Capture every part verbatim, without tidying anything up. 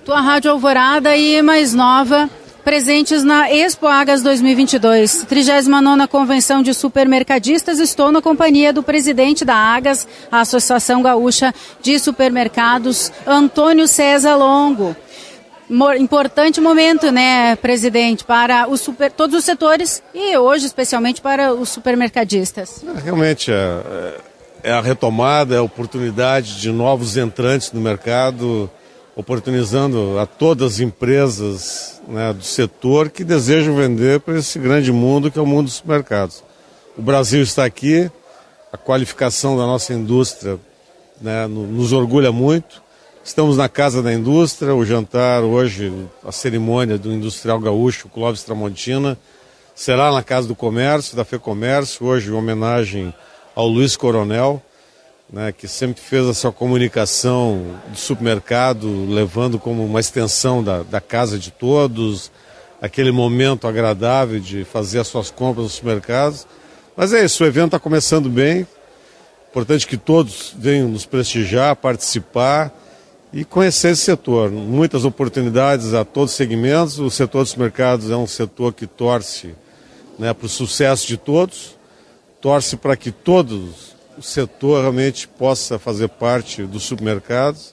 Tua Rádio Alvorada e Mais Nova, presentes na Expo Agas dois mil e vinte e dois, trigésima nona Convenção de Supermercadistas. Estou na companhia do presidente da Agas, a Associação Gaúcha de Supermercados, Antônio César Longo. Importante momento, né, presidente, para os super, todos os setores e hoje especialmente para os supermercadistas. Realmente é, é a retomada, é a oportunidade de novos entrantes no mercado, oportunizando a todas as empresas, né, do setor que desejam vender para esse grande mundo que é o mundo dos supermercados. O Brasil está aqui, a qualificação da nossa indústria, né, nos orgulha muito. Estamos na Casa da Indústria, o jantar hoje, a cerimônia do Industrial Gaúcho, Clóvis Tramontina, será na Casa do Comércio, da FEComércio, hoje em homenagem ao Luiz Coronel, né, que sempre fez a sua comunicação do supermercado, levando como uma extensão da, da casa de todos, aquele momento agradável de fazer as suas compras nos supermercados. Mas é isso, o evento está começando bem, importante que todos venham nos prestigiar, participar e conhecer esse setor. Muitas oportunidades a todos os segmentos, o setor dos supermercados é um setor que torce, né, para o sucesso de todos, torce para que todos o setor realmente possa fazer parte dos supermercados.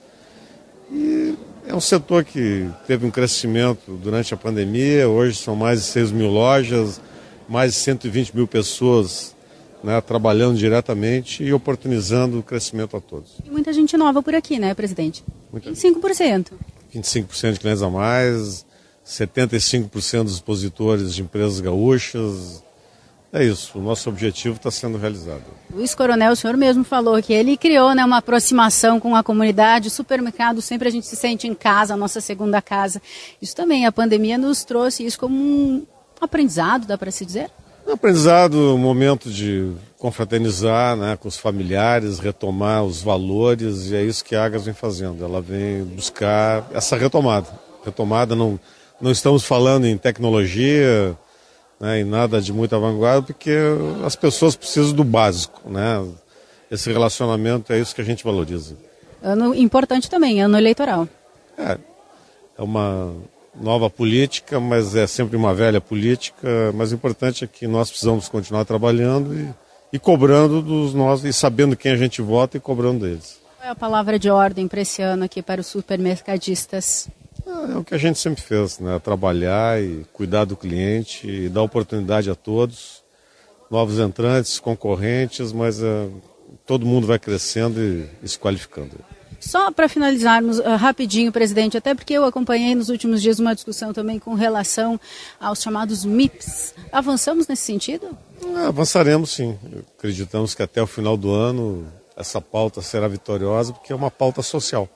E é um setor que teve um crescimento durante a pandemia, hoje são mais de seis mil lojas, mais de cento e vinte mil pessoas, né, trabalhando diretamente e oportunizando o crescimento a todos. E muita gente nova por aqui, né, presidente? Muita... vinte e cinco por cento. vinte e cinco por cento de clientes a mais, setenta e cinco por cento dos expositores de empresas gaúchas. É isso, o nosso objetivo está sendo realizado. Luiz Coronel, o senhor mesmo falou que ele criou, né, uma aproximação com a comunidade, o supermercado, sempre a gente se sente em casa, a nossa segunda casa. Isso também, a pandemia nos trouxe isso como um aprendizado, dá para se dizer? Um aprendizado, um momento de confraternizar, né, com os familiares, retomar os valores, e é isso que a Agas vem fazendo. Ela vem buscar essa retomada. Retomada, não, não estamos falando em tecnologia, né, em nada de muita vanguarda, porque as pessoas precisam do básico, né? Esse relacionamento é isso que a gente valoriza. Ano importante também, ano eleitoral. É, é uma nova política, mas é sempre uma velha política, mas o importante é que nós precisamos continuar trabalhando e, e cobrando dos nós, e sabendo quem a gente vota e cobrando deles. Qual é a palavra de ordem para esse ano aqui para os supermercadistas? É o que a gente sempre fez, né? Trabalhar e cuidar do cliente e dar oportunidade a todos, novos entrantes, concorrentes, mas uh, todo mundo vai crescendo e, e se qualificando. Só para finalizarmos uh, rapidinho, presidente, até porque eu acompanhei nos últimos dias uma discussão também com relação aos chamados M I Ps. Avançamos nesse sentido? É, avançaremos sim. Acreditamos que até o final do ano essa pauta será vitoriosa, porque é uma pauta social.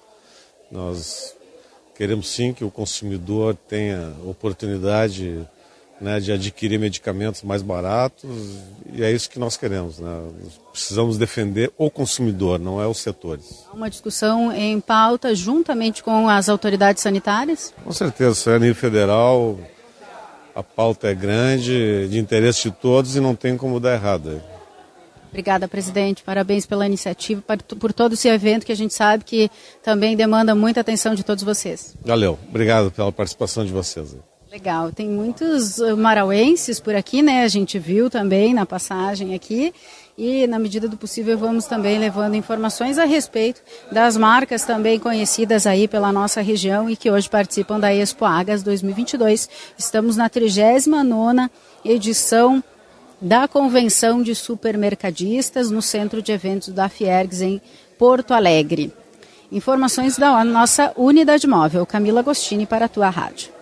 Nós queremos sim que o consumidor tenha oportunidade, né, de adquirir medicamentos mais baratos, e é isso que nós queremos, né? Precisamos defender o consumidor, não é os setores. Há uma discussão em pauta juntamente com as autoridades sanitárias? Com certeza, isso é a nível federal, a pauta é grande, de interesse de todos e não tem como dar errado. Obrigada, presidente. Parabéns pela iniciativa, por todo esse evento que a gente sabe que também demanda muita atenção de todos vocês. Valeu. Obrigado pela participação de vocês. Legal. Tem muitos marauenses por aqui, né? A gente viu também na passagem aqui. E, na medida do possível, vamos também levando informações a respeito das marcas também conhecidas aí pela nossa região e que hoje participam da Expo Agas dois mil e vinte e dois. Estamos na trigésima nona edição da Convenção de Supermercadistas no Centro de Eventos da Fiergs em Porto Alegre. Informações da nossa unidade móvel. Camila Agostini para a Tua Rádio.